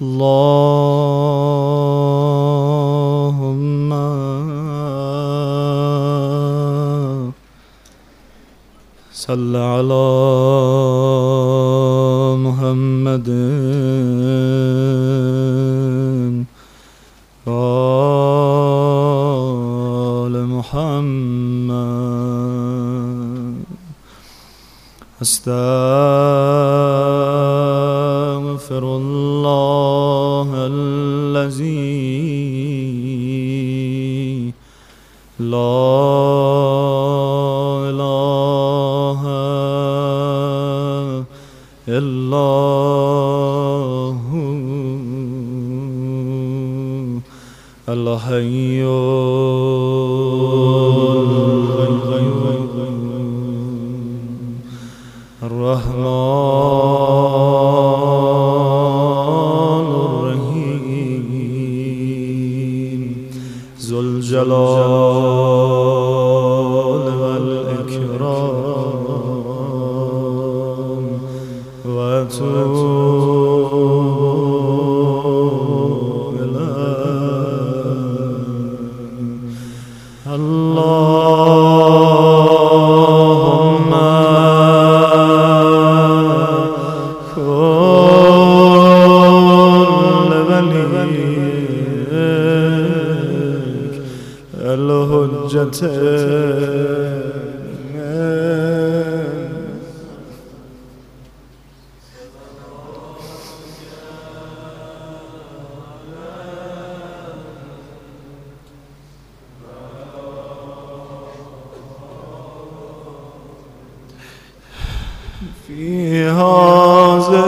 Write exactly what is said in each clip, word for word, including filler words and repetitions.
اللهم صل على محمد وآل محمد. استغفر الله الذي لا إله إلا هو الحي الرحمن الرحيم ذو الجلال والإكرام وأتوب إليك. اللهم كن لوليك الحجة في هذا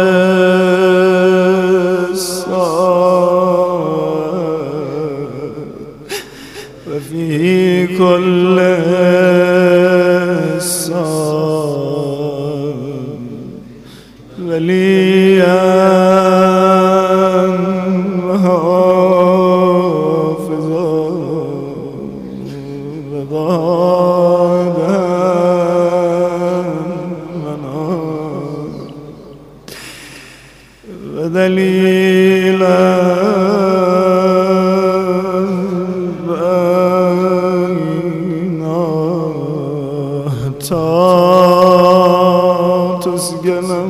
الساعة وفي كل ساعة وليا وحافظا وقائدا ودليلا بينا حتى تسجنه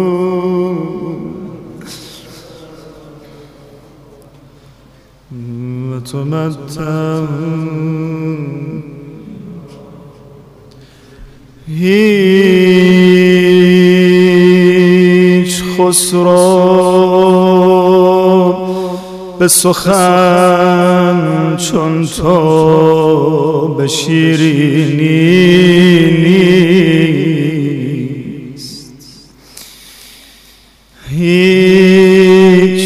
وتمتع هیچ خسرو به سخن چون تو به شیرینی نیست. هیچ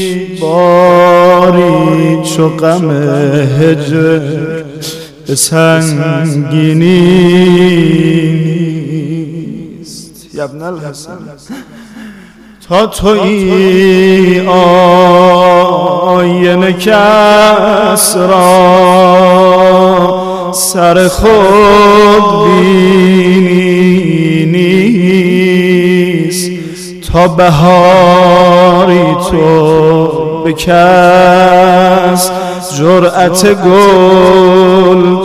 باری چو غم هجر به سنگینی نیست. یا ابن الحسن تا تویی آینه کس را سر خود بینی نیست. تا بهاری تو به کس جرأت گل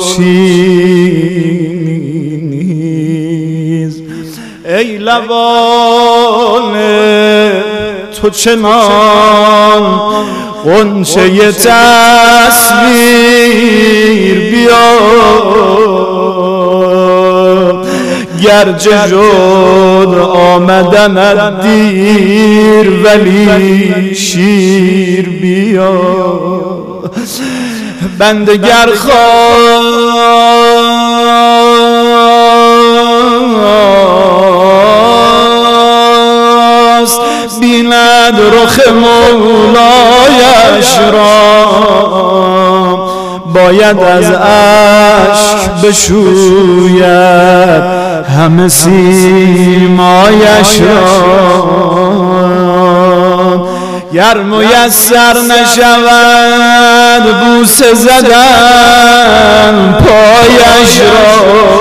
چینی نیست. ای لبان تو چنان غنچه تصویر بیا گرچه شد آمدن دیر ولی شیر بیا. بنده گر خواست بیند رخ مولایش را باید از اشک بشوید همه سیمایش را. گر میسر نشود بوسه زدن پایش را،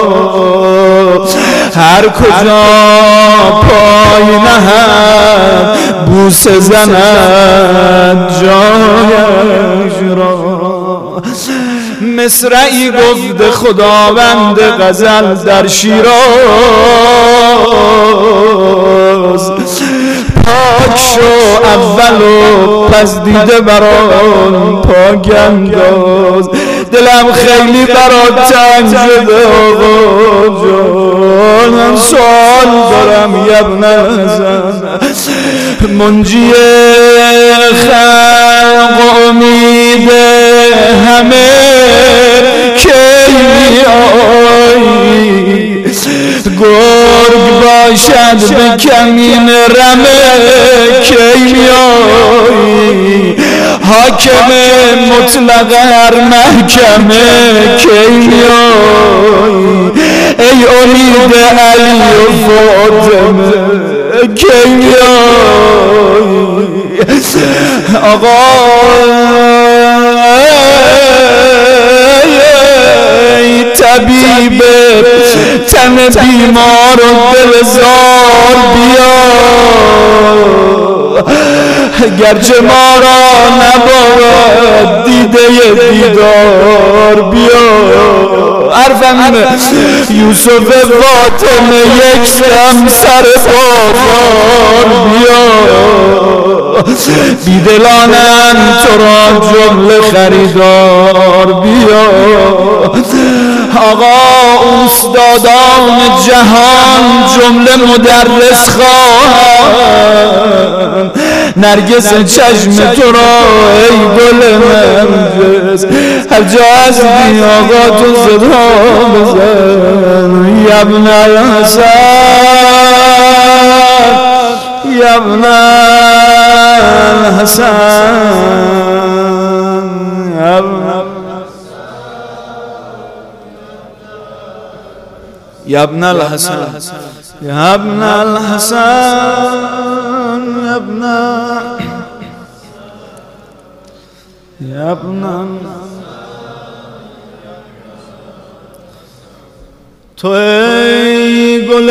هر کجا پای نهد بوسه زند جایش را. مصرعی گفت خداوند غزل در شیراز، پاک شو اول و پس دیده برام پاک انداز. دلم خیلی برات تنگ شده آقا جان، من سوال دارم یبن حسن، منجی خلق امید همه کی میایی، گرگ باشد به کمین رمه کی میایی، حاکم مطلق هر محکمه کی میایی، ای امید علی و فاطمه کی میایی. آقا طبیب تن بیمار و دلزار بیا، گرچه ما را نباید دیده دیدار بیا. حرفم یوسف فاطمه یک دم سر بازار بیا، بیدلانن تو را جمله خریدار بیا. آقا استادان جهان جمله مدرس خواهند، نرگس چشم تو را ای گل نرگس، هر جا هستی آقا تو صدا بزن. یبن الحسن یبن الحسن یبن الحسن یبن الحسن یبن یبن تو ای گل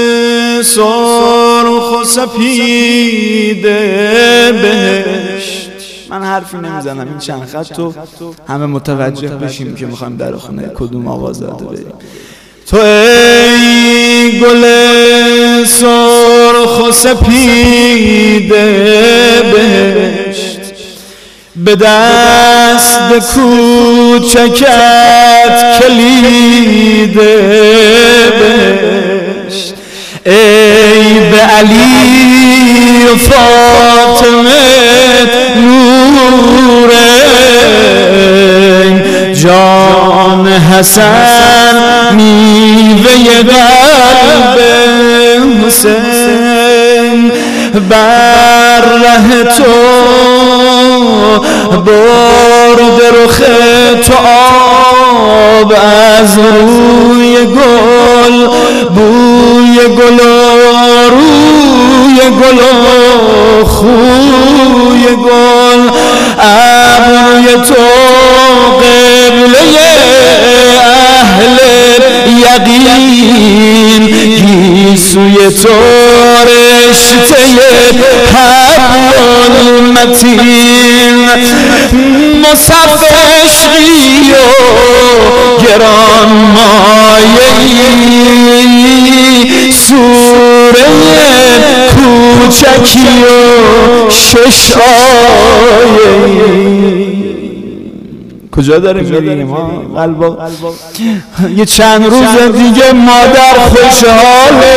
سرخ و سپید بهشت. من حرفی نمیزنم، این چند خط تو همه متوجه بشیم که میخوایم در خونه کدوم آوازاده بریم. تو ای گل سرخ و سپید بهشت، به دست کوچکت کلید بهشت، ای به علی و فاطمه نورین، جان حسن میوه قلب حسین، بر ره تو برد رخ تو آب از روی گل، بوی گل روی گل خوی گل، ابروی تو قبله اهل یقین، گیسوی تو رشته حبل متین، مصف عشقی و گران مایه‌ای، سوره کوچکی و شش آیه‌ای. کجا داریم میریم ما قلبا؟ یه چند روز دیگه مادر خوشحاله،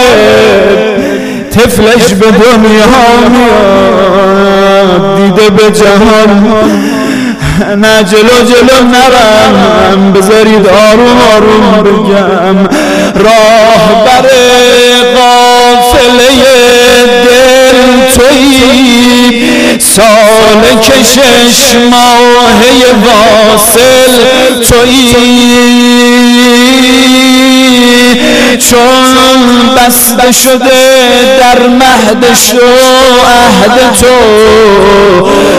طفلش به دنیا میاد، دیده به جهان. نه جلو جلو نرم، بذارید آروم آروم بگم، راه بر قافله دل تویی، سالک شش ماهه واصل تویی، چون بسته شده در مهد شو عهد تو،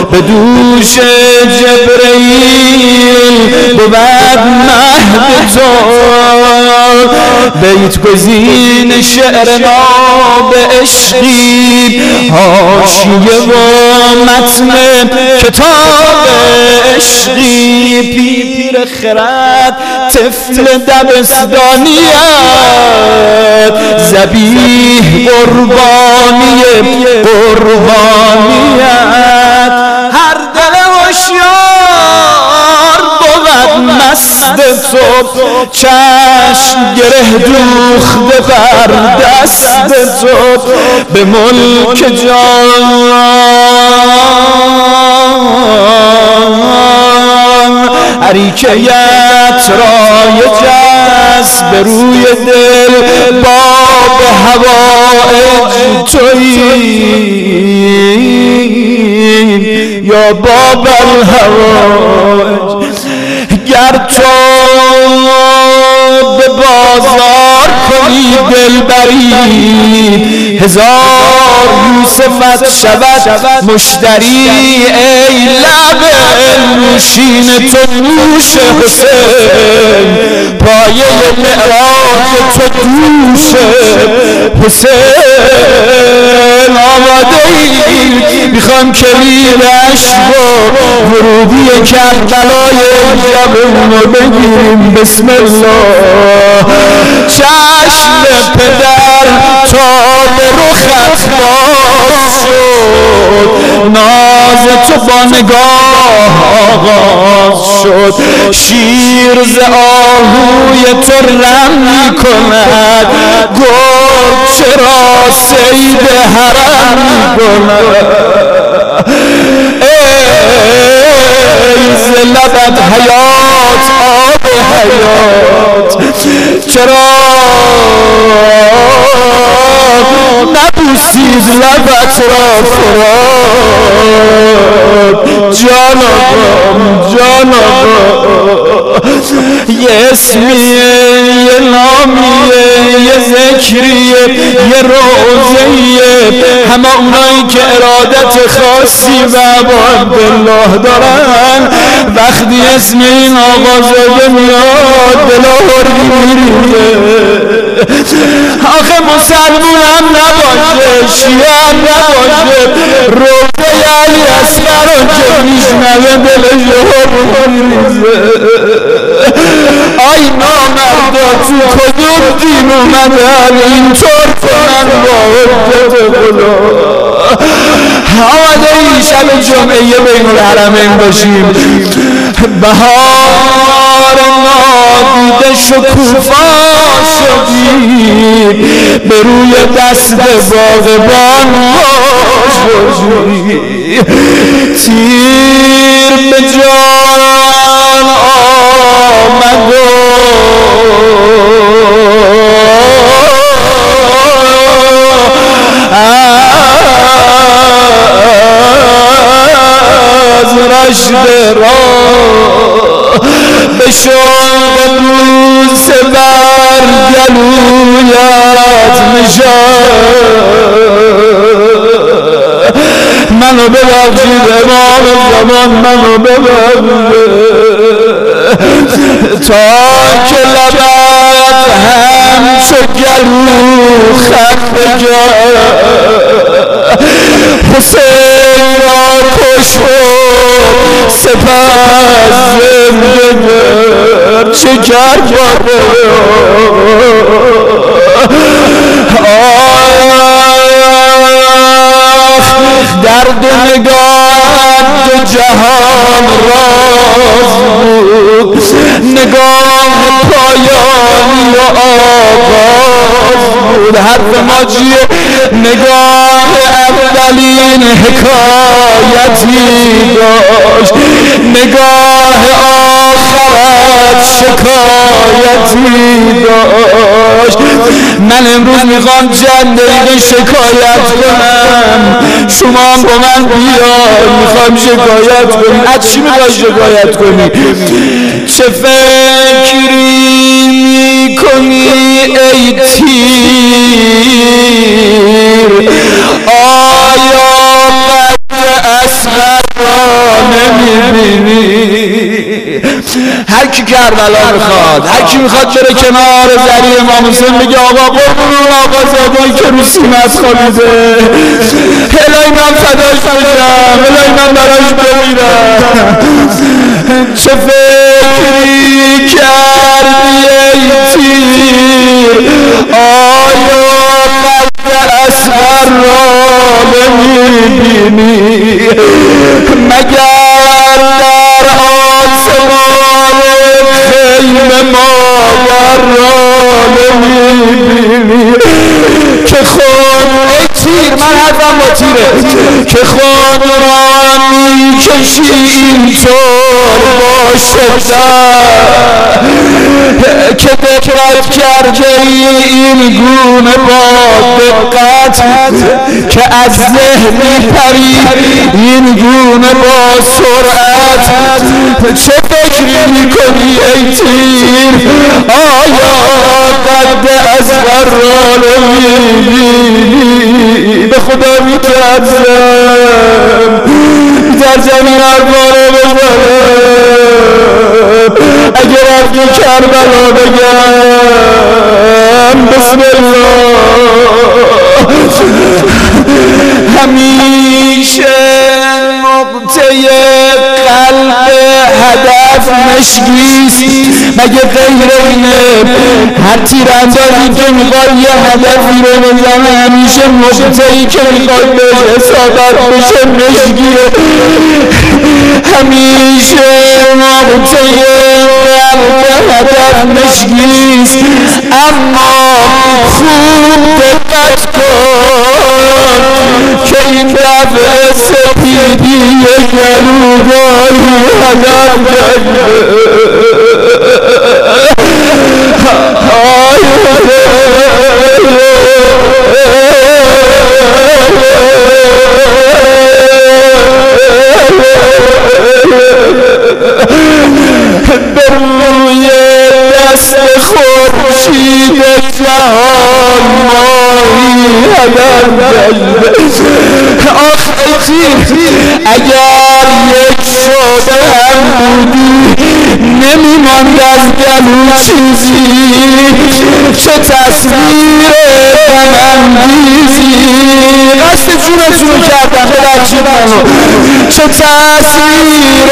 به دوش جبرئیل بود مهد تو بیت گزین شعر ناب عشقی حاشیه و متن کتاب عشقی پیر خرد طفل دبستانیت ذبیح قربانی قربانیت هر دل هوشیار بود مست تو چشم گره دوخته بر دست تو به ملک جان حریکیت رای جذب روی دل باب هوایج تویی یا باب الهوایج گر تو به بازار کنی دلبری هزار یوسفت شود مشتری ای لب نوشین تو نوش حسین پایه معراج تو دوش حسین آماده ای میخوام کلید عشق و ورودی کربلای شبمونو بگیم بسم الله چشم پدر تا به رخت باز شد ناز تو با نگاه آغاز شد شیر ز آهوی تو رم می کند گرگ چرا صید حرم می کند ای ز لبت حیات آب حیات چرا نبوسید لبت را فرات جانم جانم یه اسمیه یه نامیه یه ذکریه یه روزیه همه اونایی که ارادت خاصی و عبادالله دارن وقتی اسم این آقازاده میاد دلا هردی میریزه آخه مسلمون هم نباشه شیعه هم نباشه روزه علی اصغر رو که میشنوه دلش هردی میریزه آی نامردا تو کدوم دین اومدن اینطور کنن با حجت خدا آمده این شب جمعه بین الحرمین باشیم بهار نادیده شکوفا شدیم به روی دست باغبان باشیم تیر به جان آمد از رشد را به شوق بوس بر گلویت نشست منو ببخشید امام زمان منو ببخشید تا که لبت همچو گلو خط بگرد حسین را کش و سپس زنده کرد چه کرد درد نگاه دو جهان راز بود نگاه پایانی و آغاز بود حرف ماجیه نگاه اولین حکایتی داشت نگاه آخرت شکایتی داشت من امروز میخوام چند دقیقه شکایت کنم شما هم با من بیای میخوام شکایت کنیم از چی میخوای شکایت کنی چه فکری میکنی ای تیر آیا قد اصغر را نمیبینی. هر کی کربلا میخواد، هر کی میخواد بره کنار زری امام حسین بگه آقا قربون آقا زادی که رو سینه‌ات خوابیده، الهی من فداش بشم، الهی من براش بمیرم. چه فکری کردی ای تیر، آیا قدر اصغر را نمیبینی؟ مگر در آسمان خیمه مادر را نمیبینی که خود ای تیر، من حرفم با تیره، که خود را میکشی اینطور با شدت، که دقت کرده این گونه با دقت، که از ذهن پری این گونه با سرعت. چه فکری میکنی ای تیر، آیا قد اصغر را نمیبینی؟ به خدا میترسم میترسم این حرفا رو بزنم، اگر رفتی کربلا بگم بسم الله. همیشه نقطه قلب هدف مشکیست، مگه غیر اینه؟ هر تیراندازی که میخواد یه هدفی رو بزنه همیشه نقطه‌ای که میخواد بهش اصابت بشه مشکیه. همیشه نقطه قلب هدف مشکیست، اما خوب دقت کن که این دفعه سپیدی گلوگاهی هدف کرده. بر روی دست خورشید جهان ماهی هدف کرده. آخ ای تیر، اگر یک شده هم بودی نمیماند از گلو چیزی. چه تصویر غم‌انگیزی، قصد جونتون کردم ببخشید منو. چه تصویر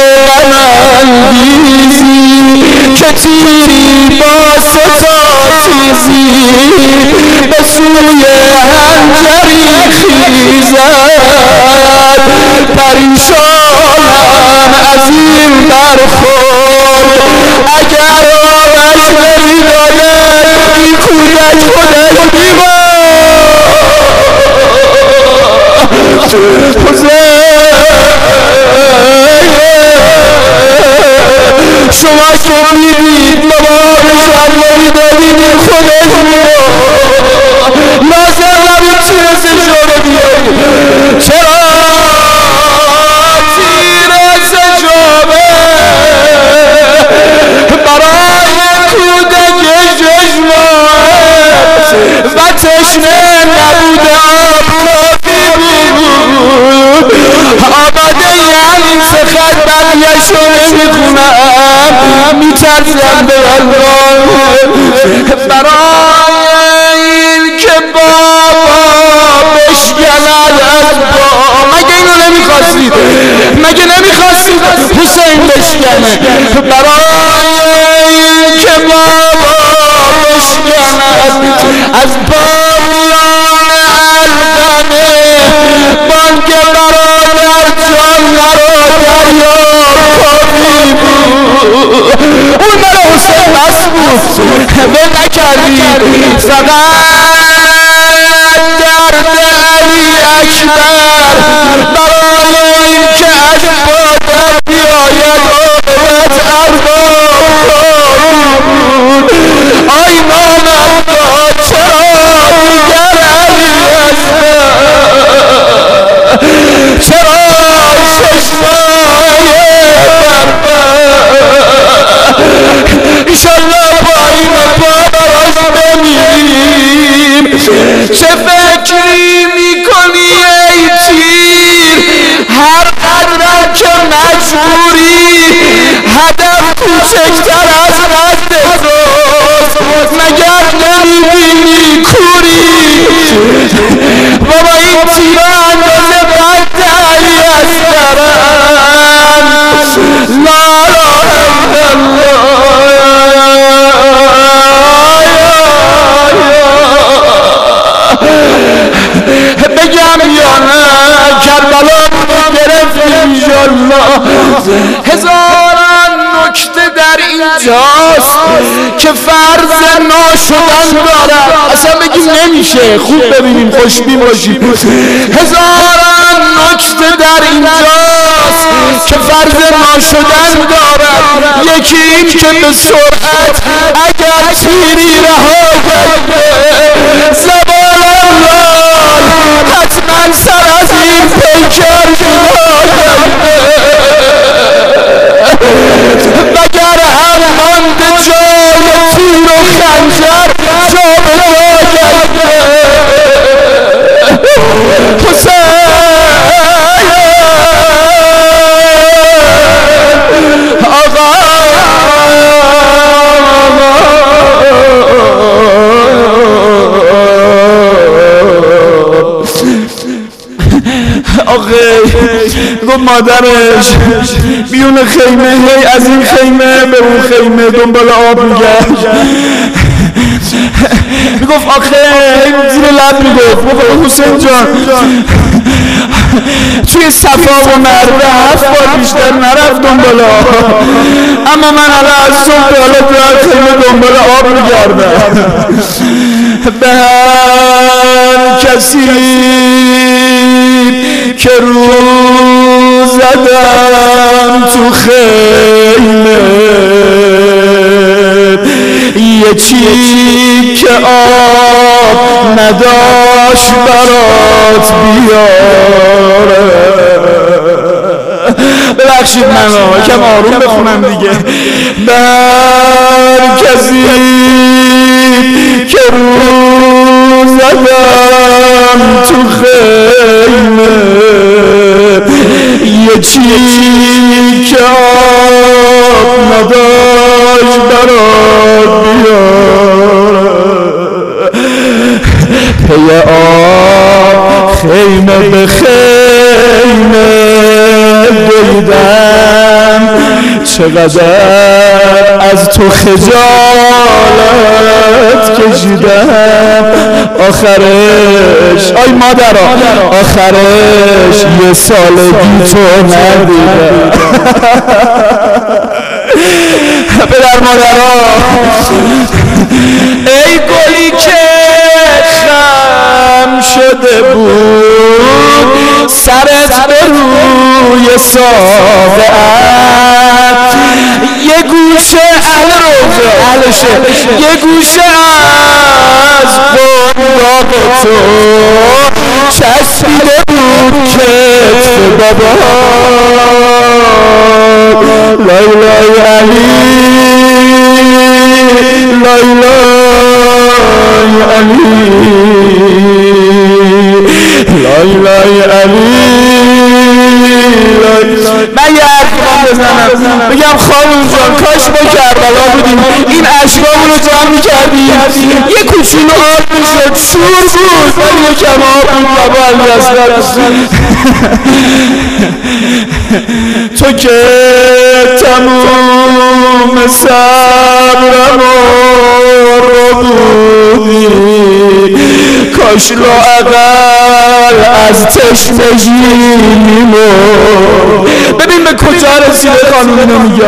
غم‌انگیزی که تیری با ستا تیزی به سوی حنجری خیزد. پریشانم از این برخورد، اگر آرش نمیداند این کودک خودش شما که میدید مبارش اللهی دارید این خودش لازم نبید تیر سجاره بیایی. چرا تیر سجاره برای کودک شش ماه و تشنه نبوده آب کافی بود، آماده یعنی سخت بقیه‌شو نمیخونم، میترسم به الله برای این که بابا بشکند از با. مگه اینو نمیخواستید؟ مگه نمیخواستید حسین بشکنه؟ برای این که بابا بشکند از بامیان القمه، بانک برادر جان نرو دریا کافی بود. اون مرا حسین بس بود به نکردید، فقط درد علی اکبر برای این که از بادر بیاید آمد ارباب بود. آی نامد چرا دیگر علی اکبر، چرا شش ماه ایشالله با این باراش بمیریم. چه فکری میکنی ای تیر، که مجبوری هدف کوچکتر از قد توست مگر نمیبینی کوری بابا این تیر اندازه قد علی اصغرن لا بگم یا نه کربلا گرفت انشالله هزاران نکته در اینجاست که فرض ناشدن دارد اصلا بگیم نمیشه خوب ببینیم خوشبین باشیم هزاران نکته در اینجاست که فرض ناشدن دارد یکی این که به سرعت اگر تیری رها کرده زبان الله حتما سر از این پیکر مگر هم مانده جای تیر و خنجر جا به جا کرده حسین آقا آخه گفت مادرش بیون خیمه هی از این خیمه به اون خیمه دنبال آب میگشت میگفت آخه زیر لب میگفت گفت حسین جان توی صفا و مروه هفت بار بیشتر نرفت دنبال آب اما من حالا از صبح به حالا در خیمه دنبال آب میگردم به هر کسی که رو زدم تو خیمه یه چیک آب نداشت برات بیاره ببخشید من کم آروم بخونم دیگه بر کسی که رو زدم تو خیمه یه چیک آب نداشت برات بیاره پی آب خیمه به خیمه دویدم چقدر از تو خجالت کشیدم آخرش آی مادرها آخرش یه سالگی تو ندیدم پدر مادرها ای گلی که خم شده بود سرت به روی ساقه‌ات یه گوشه اهل روزه اهلشه یه گوشه از بنداق تو چسبیده بود کتف بابا لای لای علی لای لای علی لای لای علی من یه حرفان بزنم بگم خانم جان کاش ما کربلا بودیم این اشکامون رو جمع میکردیم یه کوچولو آب میشد شور بود ولی یکم آب بود بابا علی اصغر تو که تموم صبرم رو بودی کاش لااقل از تشنگی میمرد ببین به کجا رسیده خانوم اینو میگه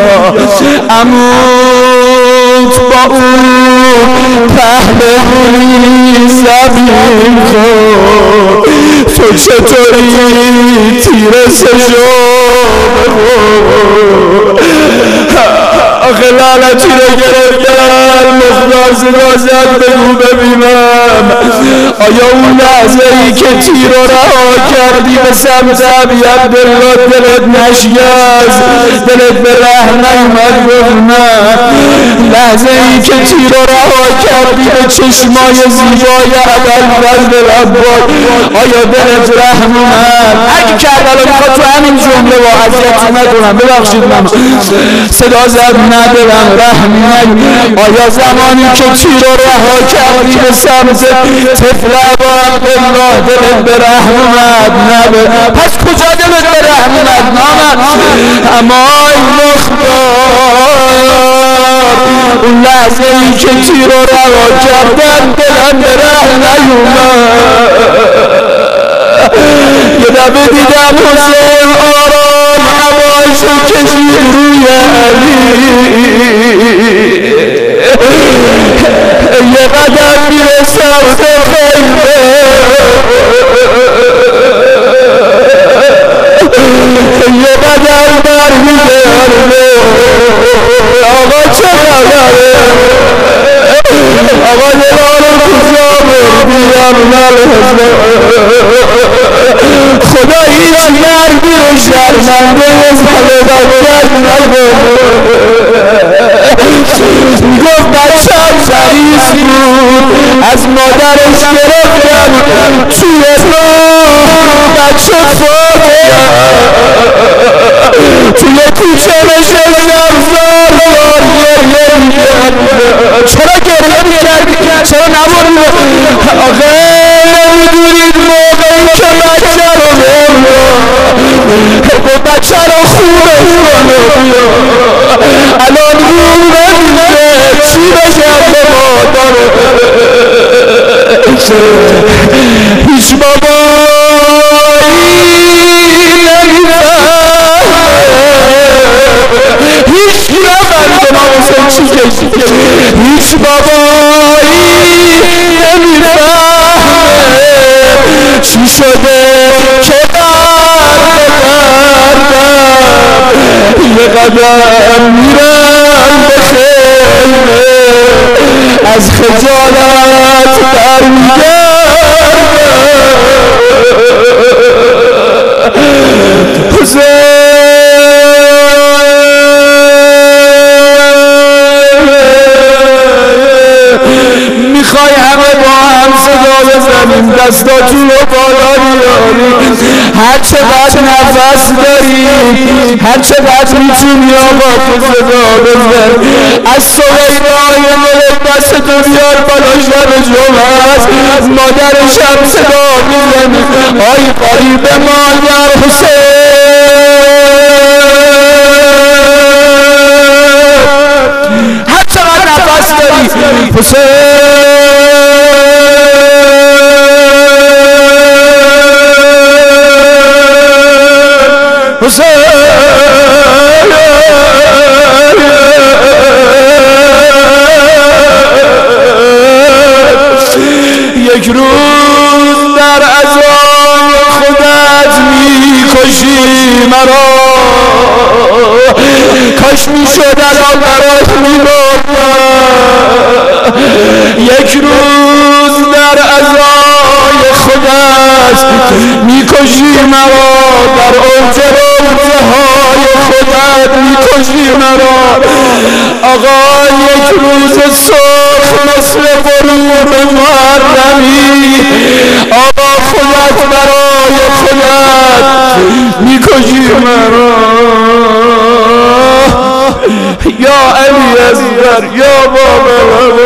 اموت با اون پهلوی زمین خود تو چطوری تیر سجا آخه لعنتی رو گرفتن مختار صدا زد بگو ببینم آیا اون لحظه ای که تیر رو رها کردی به سمت ابی عبدالله دلت نشکست دلت به ره نیومد گفت نه لحظه ای که تیر رو رها کردی به چشمای زیبای ابوالفضل عباس آیا دلت رحم اومد اگه کربلا میخواد تو همین جمله با اذیت نکنم ببخشید من صدا زد ندارم رحم نگی آیا زمانی که تیر رو رها کردی به سمت طفل ابا عبدالله دلت به رحم اومد نه پس کجا دلت به رحم اومد نامد اما ای مختار اون لحظه ای که تیر رو رها کردن دلم به رحم نیومد یه دفعه دیدم حسین آرام هواشو کشید روی علی یه قدم میرسم به خیمه یه قدم برمیگرده آقا چه قدره آقا یه بارو کجا بردیم نلحظه خدا هیچ مردی رو شرمنده زده بکرد نگه میگفت بچم سریس بود از مادرش گرفتم توی راه بچه فوت توی کوچه نشستم زار زار گریه میکرد چرا گریه میکردی؟ چرا نبردی؟ آخه نمیدونید موقعی که بچه رو بگو بچه رو خوبه الان روم بگیره چی بگم به مادر هیچ بابایی نمیفهم هیچ نفرده ما حسین چی کشی هیچ بابایی نمیفهم چی شده که یه قدم میرم به خیمه از خجالت برمیگردم میخوای همه با هم صدا بزنیم دستاتون رو بالا بیاری هر چقدر نفس داری هر چقدر میتونی آقا تو صدا بزن از سویدای ملک دستتو بیار بالا شب جمعه است مادرش هم صدا میزنی آی قریب مادر حسین هر چقدر نفس داری حسین حسین یک روز در عزای خودت میکشی مرا کاش میشد الان برات میمردم یک روز در عزای خودت میکشی مرا در اوج روزه های خودت میکشی مرا آقا یک روز سرخ مثل غروب محرمی آقا خودت برای خودت میکشی مرا یا علی اصغر یا بابا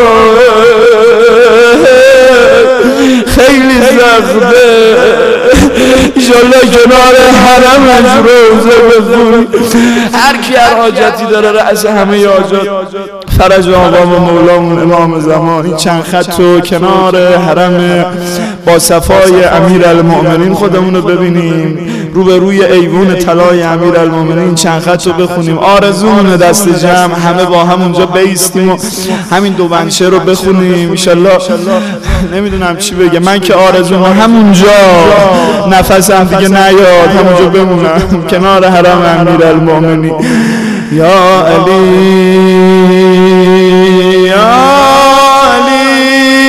خیلی زخمه ایشالله کنار حرمش روزه بخونی هر کی هر حاجتی داره رأس همه حاجات فرج آقا و مولامون امام زمان این چند خط کنار حرم با صفای امیرالمؤمنین خودمون رو ببینیم روبروی ایوون طلای امیرالمؤمنین چند خط رو بخونیم آرزومونه دست جمع همه با هم اونجا بیستیم و همین دو بنشه رو بخونیم انشالله نمیدونم چی بگه من که آرزوم همونجا نفسم دیگه نیاد همونجا بمونم کنار حرم امیرالمؤمنین یا علی یا علی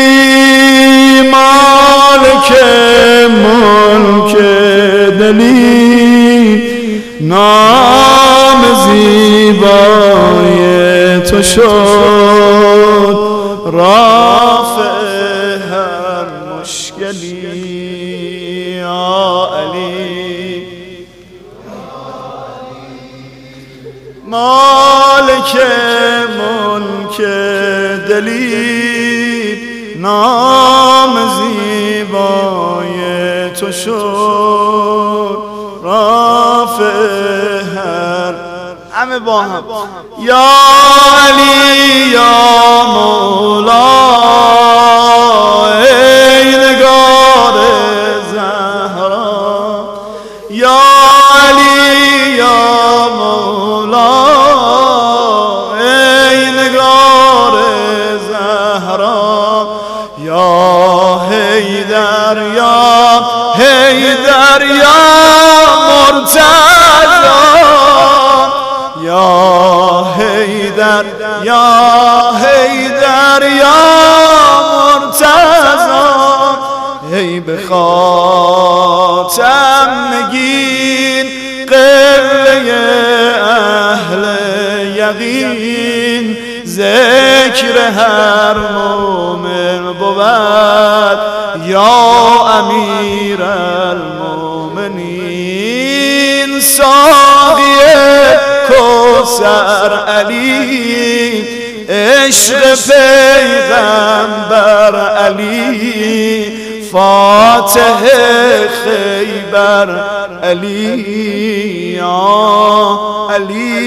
مالک ملک دلی نام زیبای تو شد رافع هر مشکلی یا علی مالک ملک دلی نام زیبای تو شد رافع هر همه با هم یا علی یا مولا ای نگار زهرا یا علی یا مولا ای نگار زهرا یا حیدر یا حیدر یا مرتضی یا حیدر یا حیدر یا مرتضی ای به خاتم نگین قبله اهل یقین ذکر هر مومن بود یا امیر المومنین ساقی کوثر علی عشق پیغمبر علی فاتح خیبر علی یا علی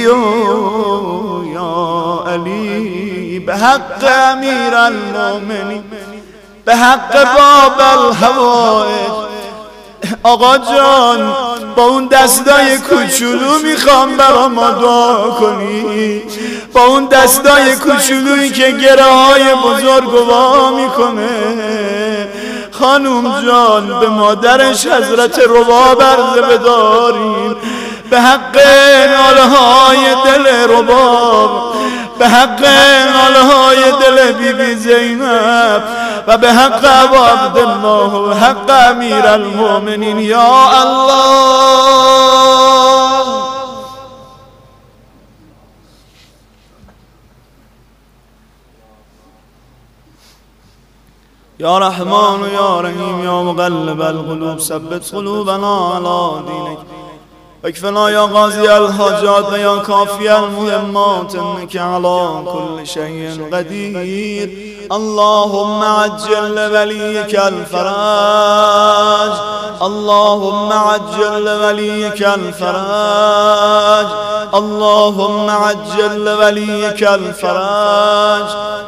یا علی به حق امیر المومنین به حق باب الهوائج آقا جان با اون دستای کوچولو میخوام برا ما دعا کنی با اون دستای کوچولویی که گره های بزرگ وا میکنه خانوم جان به مادرش حضرت رباب عرضه بدارین به حق ناله های دل رباب به حق ناله های دل بی بی زینب و به حق ابو عبدالله و حق امیر المؤمنین یا الله یا رحمان و یا رحیم یا مقلب القلوب ثبت قلوبنا علی دینک اکفنا یا قاضی الحاجات و یا کافی المهمات انک علی کل شیء قدیر اللهم عجل لولیک الفرج اللهم عجل لولیک الفرج اللهم عجل لولیک الفرج